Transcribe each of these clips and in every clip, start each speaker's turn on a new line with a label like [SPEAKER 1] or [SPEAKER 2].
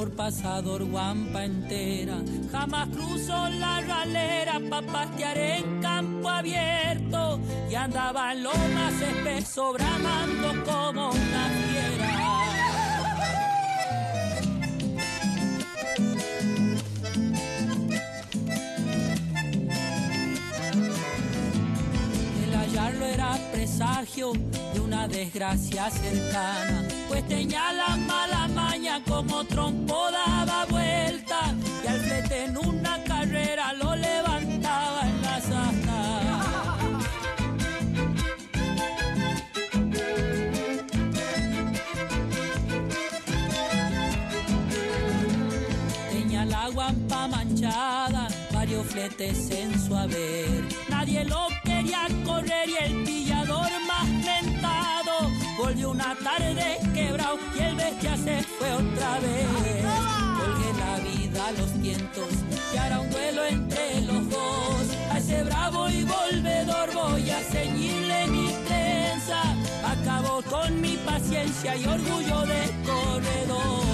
[SPEAKER 1] por pasador guampa entera. Jamás cruzo la ralera pa' pastear en campo abierto y andaba en lo más espeso bramando como una fiera. El hallarlo era presagio de una desgracia cercana, pues tenía la mala maña como trompo daba vuelta y al flete en una carrera lo levantaba en las astas. Tenía la guampa manchada, varios fletes en su haber, nadie lo quería correr y el pillador más mentado volvió una tarde quebrado y el bestia se fue otra vez. Colgué la vida a los vientos y hará un duelo entre los dos. A ese bravo y volvedor voy a ceñirle mi trenza. Acabó con mi paciencia y orgullo de corredor.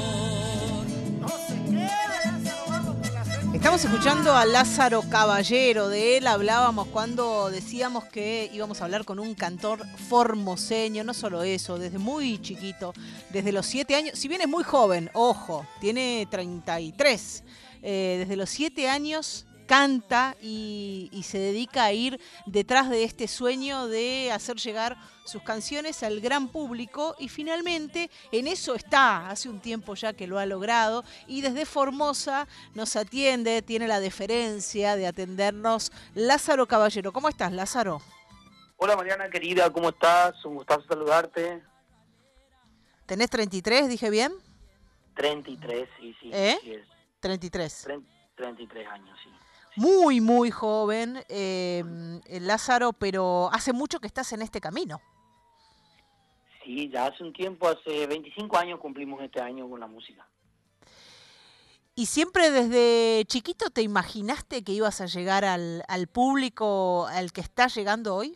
[SPEAKER 2] Estamos escuchando a Lázaro Caballero. De él hablábamos cuando decíamos que íbamos a hablar con un cantor formoseño. No solo eso, desde muy chiquito, desde los 7 años, si bien es muy joven, ojo, tiene 33, desde los 7 años canta y se dedica a ir detrás de este sueño de hacer llegar sus canciones al gran público y finalmente en eso está, hace un tiempo ya que lo ha logrado y desde Formosa nos atiende, tiene la deferencia de atendernos Lázaro Caballero. ¿Cómo estás, Lázaro?
[SPEAKER 3] Hola Mariana querida, ¿cómo estás? Un gustazo saludarte.
[SPEAKER 2] ¿Tenés 33, dije bien?
[SPEAKER 3] 33, sí, sí. Sí es.
[SPEAKER 2] 33.
[SPEAKER 3] 33 años, sí.
[SPEAKER 2] Muy, muy joven, Lázaro, pero hace mucho que estás en este camino.
[SPEAKER 3] Sí, ya hace un tiempo, hace 25 años cumplimos este año con la música.
[SPEAKER 2] ¿Y siempre desde chiquito te imaginaste que ibas a llegar al público al que estás llegando hoy?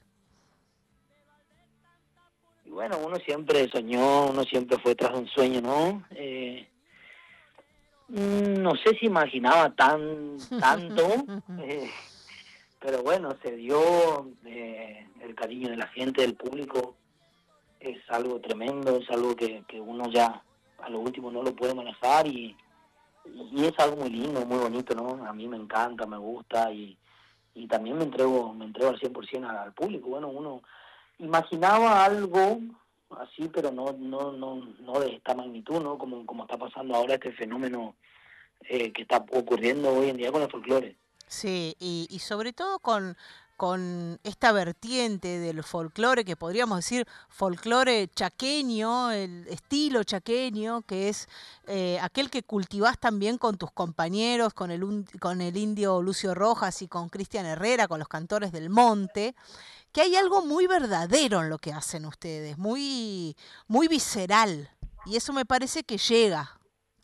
[SPEAKER 3] Y bueno, uno siempre soñó, uno siempre fue tras un sueño, ¿no? No sé si imaginaba tanto, pero bueno, se dio el cariño de la gente, del público. Es algo tremendo, es algo que uno ya a lo último no lo puede manejar y es algo muy lindo, muy bonito, ¿no? A mí me encanta, me gusta y también me entrego al 100% al público. Bueno, uno imaginaba algo así, pero no de esta magnitud, ¿no? Como está pasando ahora este fenómeno que está ocurriendo hoy en día con el folclore.
[SPEAKER 2] Sí, y sobre todo con esta vertiente del folclore, que podríamos decir folclore chaqueño, el estilo chaqueño, que es aquel que cultivás también con tus compañeros, con el indio Lucio Rojas y con Cristian Herrera, con los cantores del monte, que hay algo muy verdadero en lo que hacen ustedes, muy, muy visceral, y eso me parece que llega.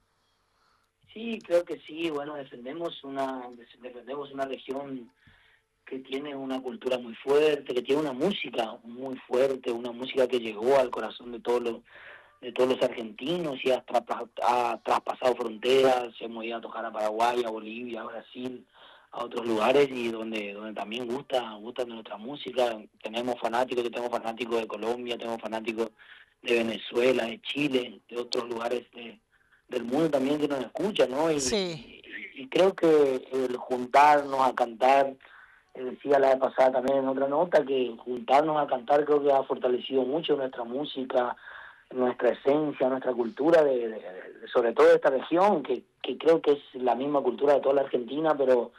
[SPEAKER 3] Sí, creo que sí. Bueno, defendemos una región que tiene una cultura muy fuerte, que tiene una música muy fuerte, una música que llegó al corazón de todos los argentinos y ha traspasado fronteras. Hemos ido a tocar a Paraguay, a Bolivia, a Brasil, a otros lugares y donde también gusta de nuestra música. Tenemos fanáticos de Colombia, tenemos fanáticos de Venezuela, de Chile, de otros lugares del mundo también que nos escuchan, ¿no?
[SPEAKER 2] Sí.
[SPEAKER 3] Y creo que el juntarnos a cantar, decía la vez pasada también en otra nota, que juntarnos a cantar creo que ha fortalecido mucho nuestra música, nuestra esencia, nuestra cultura, sobre todo de esta región, que creo que es la misma cultura de toda la Argentina, pero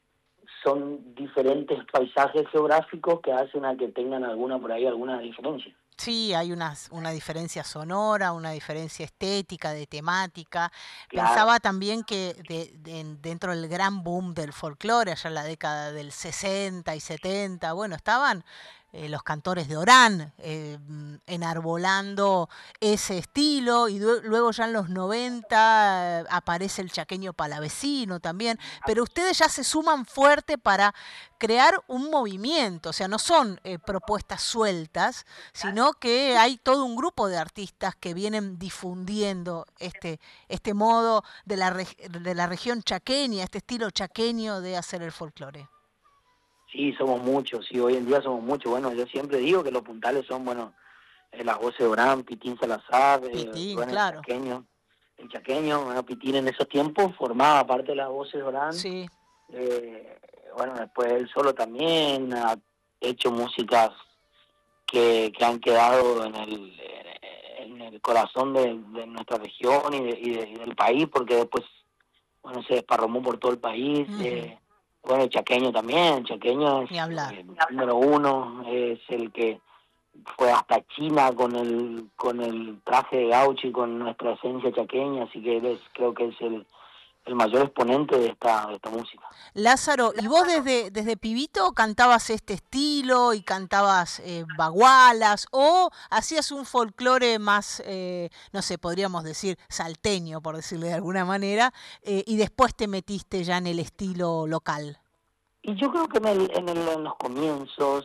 [SPEAKER 3] son diferentes paisajes geográficos que hacen a que tengan alguna diferencia.
[SPEAKER 2] Sí, hay una diferencia sonora, una diferencia estética, de temática.
[SPEAKER 3] Claro.
[SPEAKER 2] Pensaba también que dentro del gran boom del folclore, allá en la década del 60 y 70, bueno, estaban los cantores de Orán, enarbolando ese estilo, y luego ya en los 90 aparece el chaqueño palavecino también, pero ustedes ya se suman fuerte para crear un movimiento, o sea, no son propuestas sueltas, sino que hay todo un grupo de artistas que vienen difundiendo este modo de la región chaqueña, este estilo chaqueño de hacer el folclore.
[SPEAKER 3] Sí, somos muchos, sí, hoy en día somos muchos. Bueno, yo siempre digo que los puntales son, bueno, las voces de Orán, Pitín Salazar,
[SPEAKER 2] Pitín,
[SPEAKER 3] bueno,
[SPEAKER 2] claro.
[SPEAKER 3] el chaqueño, bueno, Pitín en esos tiempos formaba parte de las voces de Orán.
[SPEAKER 2] Sí.
[SPEAKER 3] Bueno, después él solo también ha hecho músicas que han quedado en el corazón de nuestra región y del país, porque después, bueno, se desparramó por todo el país. Bueno, el chaqueño también, chaqueño es el número uno, es el que fue hasta China con el traje de gaucho y con nuestra esencia chaqueña, así que creo que es el mayor exponente de esta música.
[SPEAKER 2] Lázaro, ¿y vos desde pibito cantabas este estilo y cantabas bagualas o hacías un folclore más, no sé, podríamos decir salteño, por decirle de alguna manera, y después te metiste ya en el estilo local?
[SPEAKER 3] Y yo creo que en los comienzos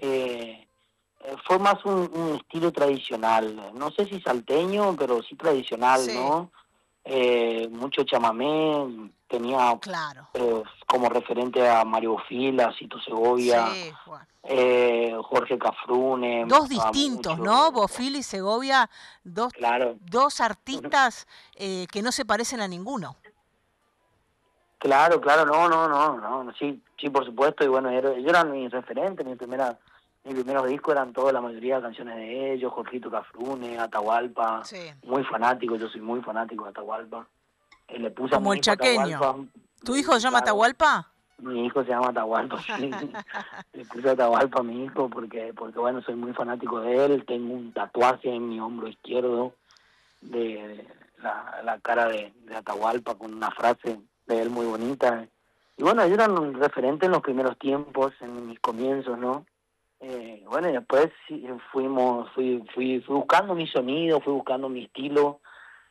[SPEAKER 3] fue más un estilo tradicional, no sé si salteño, pero sí tradicional, sí. ¿No? Mucho chamamé, tenía
[SPEAKER 2] claro.
[SPEAKER 3] Como referente a Mario Bofil, a Cito Segovia,
[SPEAKER 2] sí, bueno.
[SPEAKER 3] Jorge Cafrune.
[SPEAKER 2] Dos distintos, mucho, ¿no? Bofil y Segovia,
[SPEAKER 3] claro.
[SPEAKER 2] Dos artistas que no se parecen a ninguno.
[SPEAKER 3] Claro, no, sí, por supuesto, y bueno, ellos eran mis referentes, mis primeros discos eran toda la mayoría de canciones de ellos, Jorgito Cafrune, Atahualpa, sí. Muy fanático, yo soy muy fanático de Atahualpa. Le puse
[SPEAKER 2] como el chaqueño. Atahualpa, ¿tu hijo se llama Atahualpa?
[SPEAKER 3] Mi hijo se llama Atahualpa, sí. Le puse Atahualpa a mi hijo porque bueno, soy muy fanático de él, tengo un tatuaje en mi hombro izquierdo de la cara de Atahualpa con una frase de él muy bonita. Y bueno, ellos eran un referente en los primeros tiempos, en mis comienzos, ¿no? Bueno, y después fui buscando mi sonido, fui buscando mi estilo.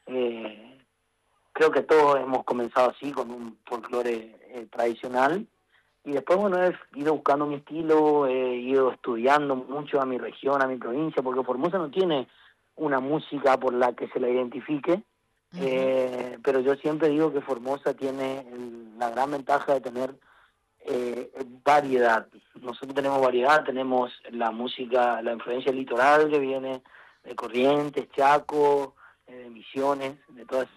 [SPEAKER 3] Creo que todos hemos comenzado así, con un folclore tradicional. Y después, bueno, he ido buscando mi estilo, he ido estudiando mucho a mi región, a mi provincia, porque Formosa no tiene una música por la que se la identifique. Pero yo siempre digo que Formosa tiene la gran ventaja de tener variedad. Nosotros tenemos variedad, tenemos la música, la influencia litoral que viene de Corrientes, Chaco, de Misiones, de todas.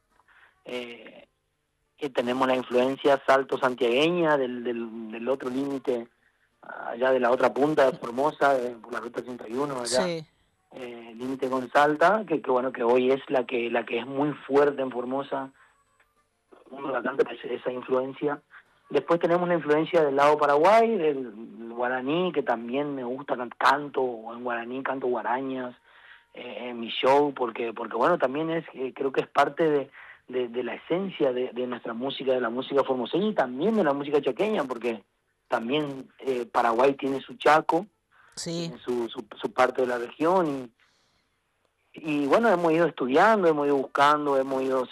[SPEAKER 3] Que tenemos la influencia salto santiagueña del otro límite, allá de la otra punta de Formosa, por la ruta 31, allá. Sí. Límite con Salta, que bueno, que hoy es la que es muy fuerte en Formosa, uno la canta esa influencia. Después tenemos la influencia del lado Paraguay, del guaraní, que también me gusta, canto en guaraní, canto guarañas en mi show, porque bueno, también creo que es parte de la esencia de nuestra música, de la música formoseña y también de la música chaqueña, porque también Paraguay tiene su Chaco, sí. su parte de la región y bueno, hemos ido estudiando, hemos ido buscando, hemos ido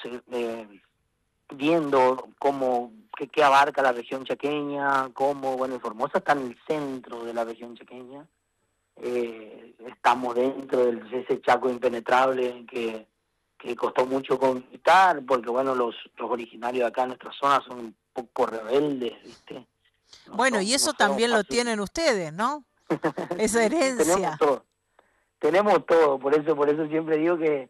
[SPEAKER 3] viendo qué abarca la región chaqueña, bueno, Formosa está en el centro de la región chaqueña, estamos dentro de ese Chaco impenetrable que costó mucho conquistar, porque bueno, los originarios de acá en nuestra zona son un poco rebeldes, ¿viste?
[SPEAKER 2] Bueno, y eso también lo tienen ustedes, ¿no? Esa herencia.
[SPEAKER 3] Tenemos todo, por eso siempre digo que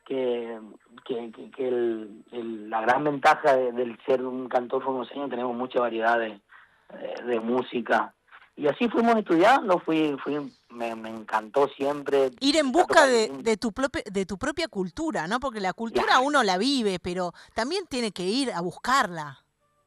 [SPEAKER 3] la gran ventaja del ser un cantor formoseño, tenemos mucha variedad de música. Y así fuimos estudiando, me encantó siempre.
[SPEAKER 2] Ir en busca de tu propia cultura, ¿no? Porque la cultura uno la vive, pero también tiene que ir a buscarla.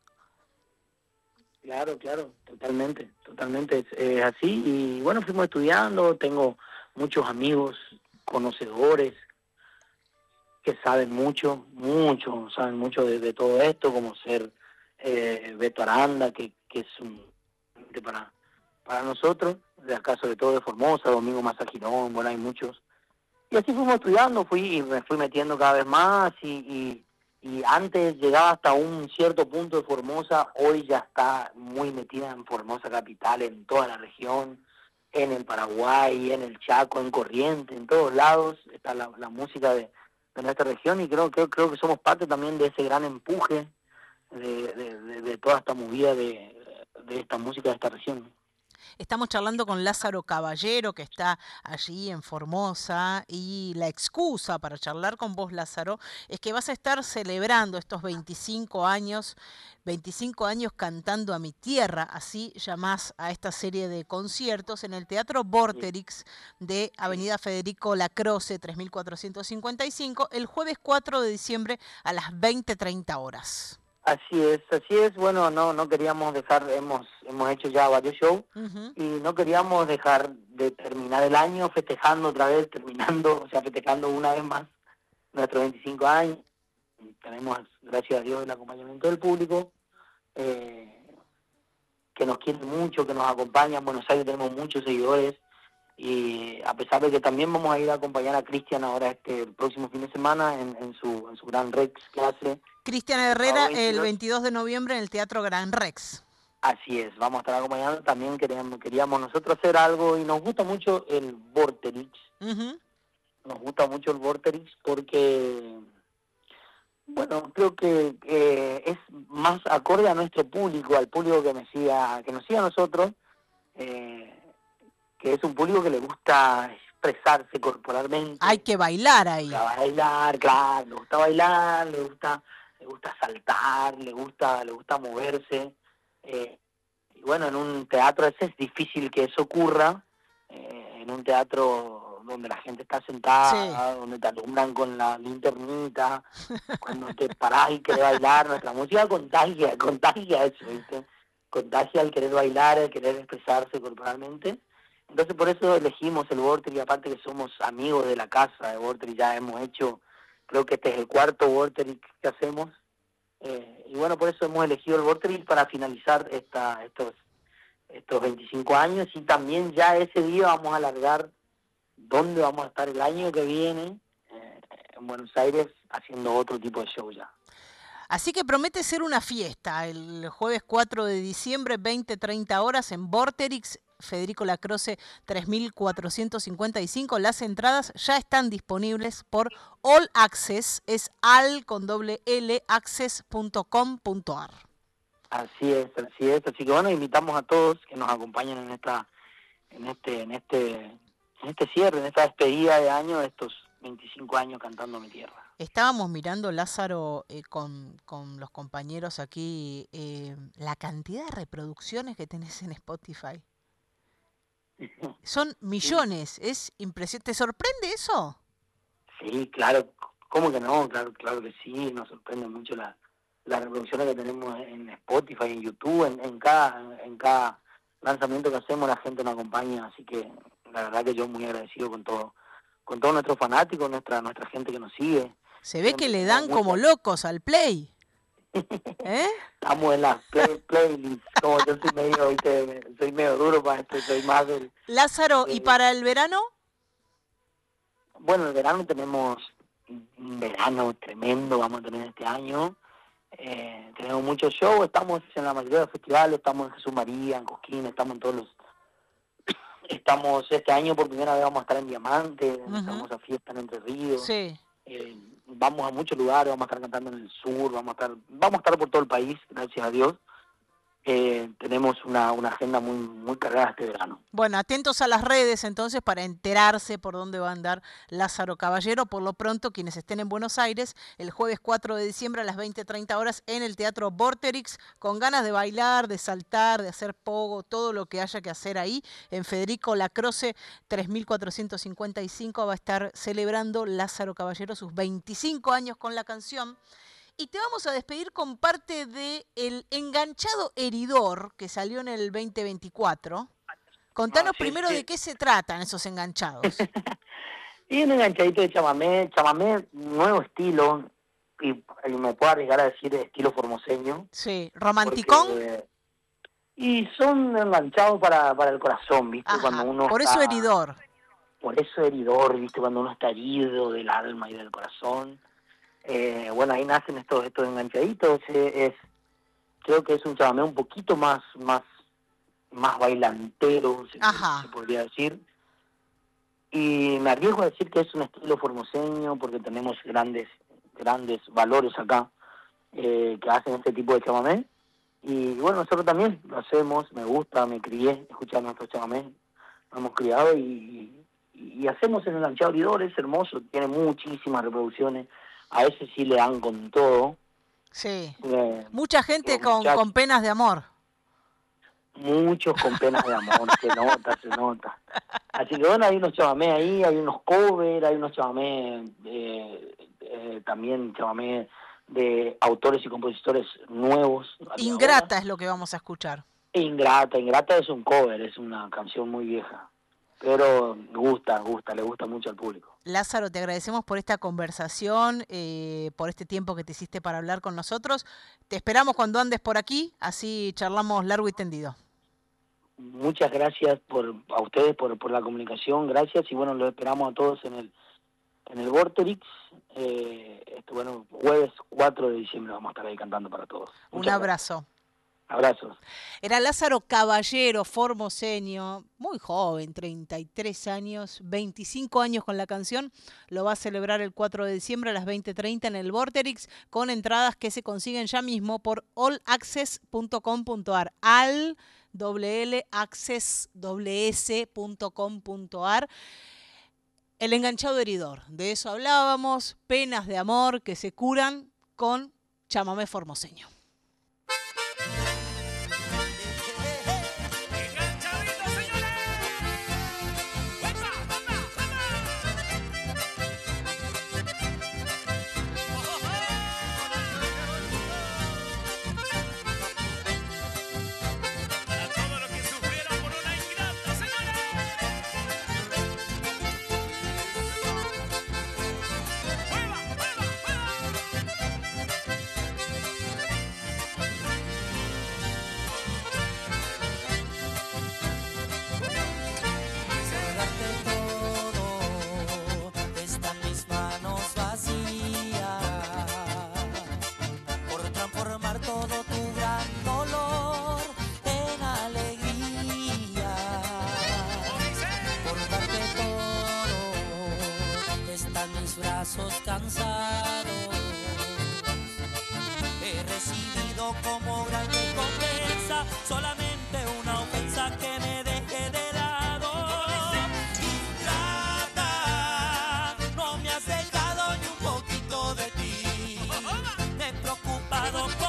[SPEAKER 3] Claro, totalmente, es así. Y bueno, fuimos estudiando, tengo muchos amigos conocedores que saben mucho de todo esto, como ser Beto Aranda, que es un para nosotros, de acá, sobre todo de Formosa, Domingo Mazagirón, bueno, hay muchos. Y así fuimos estudiando, me fui metiendo cada vez más y antes llegaba hasta un cierto punto de Formosa, hoy ya está muy metida en Formosa capital, en toda la región, en el Paraguay, en el Chaco, en Corrientes, en todos lados está la música de nuestra región, y creo que somos parte también de ese gran empuje de toda esta movida de esta música de esta región.
[SPEAKER 2] Estamos charlando con Lázaro Caballero, que está allí en Formosa, y la excusa para charlar con vos, Lázaro, es que vas a estar celebrando estos 25 años cantando a mi tierra, así llamás a esta serie de conciertos en el Teatro Vorterix de Avenida Federico Lacroze, 3455, el jueves 4 de diciembre a las 20:30 horas.
[SPEAKER 3] Así es. Bueno, no queríamos dejar, hemos hecho ya varios shows, y no queríamos dejar de terminar el año festejando otra vez, festejando una vez más nuestros 25 años. Tenemos, gracias a Dios, el acompañamiento del público, que nos quiere mucho, que nos acompaña. En Buenos Aires tenemos muchos seguidores, y a pesar de que también vamos a ir a acompañar a Cristian ahora el próximo fin de semana en su Gran Rex que hace.
[SPEAKER 2] Cristian Herrera el 22 de noviembre en el Teatro Gran Rex.
[SPEAKER 3] Así es, vamos a estar acompañando. También queríamos nosotros hacer algo, y nos gusta mucho el Vorterix. Nos gusta mucho el Vorterix porque, bueno, creo que es más acorde a nuestro público, al público que nos siga a nosotros, que es un público que le gusta expresarse corporalmente.
[SPEAKER 2] Hay que bailar ahí.
[SPEAKER 3] Le gusta bailar, le gusta saltar, le gusta moverse. Y bueno, en un teatro ese es difícil que eso ocurra, en un teatro donde la gente está sentada, donde te alumbran con la linternita, cuando te parás y querés bailar. Nuestra música contagia eso, ¿viste? Contagia el querer bailar, el querer expresarse corporalmente. Entonces por eso elegimos el Vorterix, y aparte que somos amigos de la casa de Vorterix, ya hemos hecho, creo que este es el cuarto Vorterix que hacemos, y bueno, por eso hemos elegido el Vorterix para finalizar estos 25 años, y también ya ese día vamos a alargar dónde vamos a estar el año que viene, en Buenos Aires, haciendo otro tipo de show ya.
[SPEAKER 2] Así que promete ser una fiesta el jueves 4 de diciembre, 20:30 horas en Vorterix, Federico Lacroze 3455. Las entradas ya están disponibles por All Access, es access.com.ar.
[SPEAKER 3] Así es. Así que bueno, invitamos a todos que nos acompañen en este cierre, en esta despedida de año de estos 25 años cantando a mi tierra.
[SPEAKER 2] Estábamos mirando, Lázaro, con los compañeros aquí, la cantidad de reproducciones que tenés en Spotify. Son millones, es impresionante. ¿Te sorprende eso?
[SPEAKER 3] Sí, claro, ¿cómo que no? Claro que sí, nos sorprende mucho las reproducciones que tenemos en Spotify, en YouTube, en cada lanzamiento que hacemos la gente nos acompaña, así que la verdad que yo muy agradecido con todos nuestros fanáticos, nuestra gente que nos sigue.
[SPEAKER 2] Se ve que le dan como locos al play.
[SPEAKER 3] Estamos en las playlists, como yo soy medio duro para esto, soy más del...
[SPEAKER 2] Lázaro, ¿y para el verano?
[SPEAKER 3] Bueno, el verano tenemos un verano tremendo, vamos a tener este año. Tenemos muchos shows, estamos en la mayoría de los festivales, estamos en Jesús María, en Cosquín, estamos en todos los... Este año por primera vez vamos a estar en Diamante, en esa hermosa fiesta en Entre Ríos.
[SPEAKER 2] Sí.
[SPEAKER 3] Vamos a muchos lugares, vamos a estar cantando en el sur, vamos a estar por todo el país, gracias a Dios. Tenemos una agenda muy cargada este verano.
[SPEAKER 2] Bueno, atentos a las redes entonces para enterarse por dónde va a andar Lázaro Caballero. Por lo pronto, quienes estén en Buenos Aires, el jueves 4 de diciembre a las 20:30 horas en el Teatro Vorterix, con ganas de bailar, de saltar, de hacer pogo, todo lo que haya que hacer ahí. En Federico Lacroze 3455 va a estar celebrando Lázaro Caballero sus 25 años con la canción. Y te vamos a despedir con parte de El Enganchado Heridor, que salió en el 2024. Contanos primero de qué se tratan esos enganchados.
[SPEAKER 3] Y un enganchadito de chamamé, nuevo estilo, y me puedo arriesgar a decir estilo formoseño.
[SPEAKER 2] Sí, romanticón.
[SPEAKER 3] Y son enganchados para el corazón, ¿viste?
[SPEAKER 2] Ajá,
[SPEAKER 3] Cuando uno
[SPEAKER 2] por
[SPEAKER 3] está,
[SPEAKER 2] eso heridor.
[SPEAKER 3] Por eso heridor, ¿viste? Cuando uno está herido del alma y del corazón. Bueno, ahí nacen estos enganchaditos. Creo que es un chamamé un poquito más bailantero, se podría decir. Y me arriesgo a decir que es un estilo formoseño porque tenemos grandes valores acá que hacen este tipo de chamamé. Y bueno, nosotros también lo hacemos, me gusta, me crié escuchando estos chamamés, nos hemos criado y hacemos el enganchado heridor, es hermoso, tiene muchísimas reproducciones, a veces sí le dan con todo.
[SPEAKER 2] Sí, mucha gente con penas de amor.
[SPEAKER 3] Muchos con penas de amor, se nota. Así que bueno, hay unos chamamés ahí, hay unos covers, hay unos chamamés, también chamamés de autores y compositores nuevos.
[SPEAKER 2] Ingrata es lo que vamos a escuchar.
[SPEAKER 3] Ingrata es un cover, es una canción muy vieja, pero le gusta mucho al público.
[SPEAKER 2] Lázaro, te agradecemos por esta conversación, por este tiempo que te hiciste para hablar con nosotros. Te esperamos cuando andes por aquí, así charlamos largo y tendido.
[SPEAKER 3] Muchas gracias a ustedes por la comunicación, gracias, y bueno, los esperamos a todos en el Vorterix, bueno, jueves 4 de diciembre vamos a estar ahí cantando para todos.
[SPEAKER 2] Un abrazo.
[SPEAKER 3] Gracias. Abrazos.
[SPEAKER 2] Era Lázaro Caballero, formoseño, muy joven, 33 años, 25 años con la canción. Lo va a celebrar el 4 de diciembre a las 20:30 en el Vorterix, con entradas que se consiguen ya mismo por allaccess.com.ar, allaccess.com.ar. El enganchado heridor, de eso hablábamos, penas de amor que se curan con chamamé formoseño.
[SPEAKER 1] Cansados, he recibido como gran recompensa solamente una ofensa que me deje de lado. Ingrata, no me has dejado ni un poquito de ti. Me he preocupado por